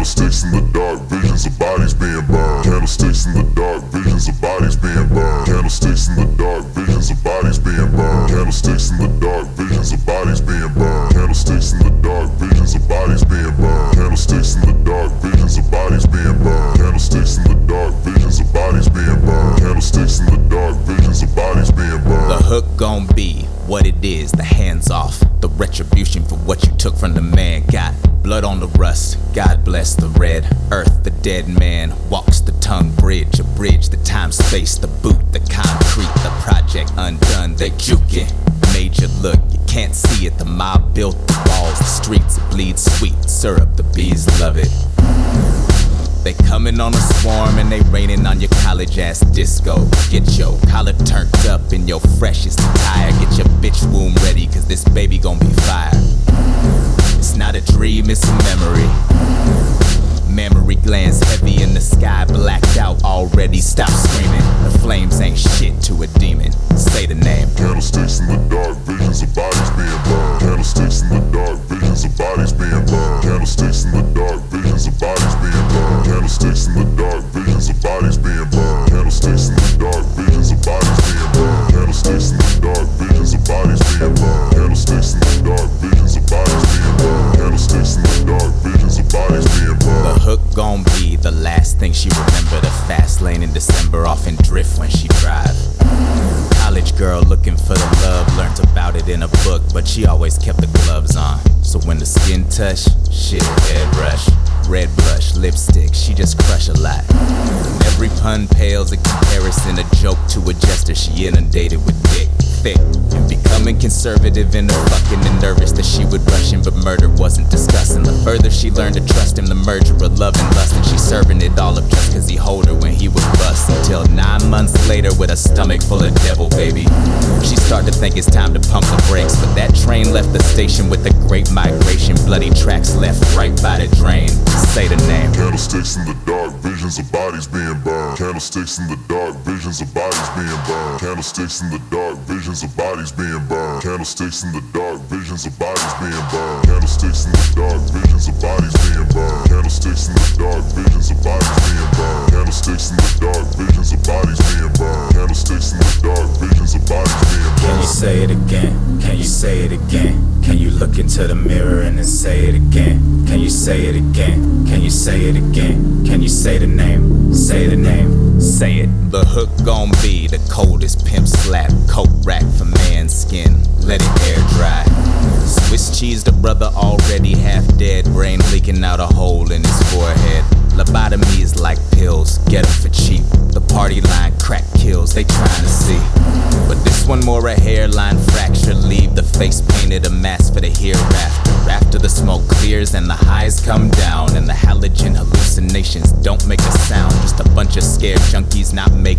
Candlesticks in the dark, visions of bodies being burned. Candlesticks in the dark, visions of bodies being burned. Candlesticks in the dark, visions of bodies being burned. Candlesticks in the dark, visions of bodies being burned. Candlesticks in the dark, visions of bodies being burned. Candlesticks in the dark, visions of bodies being burned. Candlesticks in the dark, visions of bodies being burned. Candlesticks in the dark, visions of bodies being burned. The hook gon' be what it is, the hands off. The retribution for what you took from the man. Got blood on the rust, God bless the red earth. The dead man walks the tongue bridge, a bridge, the time space, the boot, the concrete, the project undone, they juking. Major look, you can't see it, the mob built the walls, the streets, it bleeds sweet syrup, the bees love it. They coming on a swarm and they raining on your college ass disco. Get your collar turned up in your freshest attire. Get your bitch womb ready, cause this baby gon' be fire. It's not a dream, it's a memory. Mammary glands heavy in the sky, blacked out already. Stop screaming, the flames ain't shit to a demon. Say the name. Candlesticks in the dark, visions of bodies being burned. Candlesticks in the dark, visions of bodies being burned. Candlesticks in the dark, visions of bodies being burned. Candlesticks in the dark, visions of bodies being burned. Candlesticks in the dark, visions of bodies being burned. Candlesticks in the dark, visions of bodies being burned. Candlesticks in the dark, visions of bodies being burned. Candlesticks in the dark, visions of bodies being burned. The hook gon' be the last thing she remember. The fast lane in December, off in drift when she drive. College girl looking for the love, learned about it in a book, but she always kept the gloves on. So when the skin touch, shit, head rush. Red blush, lipstick, she just crush a lot. Every pun pales in comparison, a joke to a jester. She inundated with dick, thick, and becoming conservative in her fucking and nervous that she would rush him, but murder wasn't discussing. The further she learned to trust him, the merger of love and lust, and she serving it all up just cause he hold her when he would bust. Until 9 months later with a stomach full of devil baby, she started to think it's time to pump the brakes, but that train left the station with the great migration. Bloody tracks left right by the drain. Say the name. Candlesticks in the dark, visions of bodies being burned. Candlesticks in the dark, visions of bodies being burned. Candlesticks in the dark, visions of bodies being burned. Candlesticks in the dark, visions of bodies being burned. Candlesticks in the dark, visions of bodies being burned. Candlesticks in the dark, visions of bodies being burned. Candlesticks in the dark, visions of bodies being burned. Candlesticks in the dark, visions of bodies being burned. Can you say it again? Can you say it again? Can you look into the mirror and then say it again? Can you say it again? Can you say it again? Can you say the name? Say the name. Say it. The hook gon' be the coldest pimp slap. Coat rack for man's skin. Let it air dry. Swiss cheese, the brother already half dead. Brain leaking out a hole in his forehead. Lobotomy is like pills, get 'em for cheap. The party line crack kills, they trying to see. But this one more a hairline fracture. Leave the face painted a mask for the hereafter. After the smoke clears and the highs come down, and the halogen hallucinations don't make a sound. Just a bunch of scared junkies not making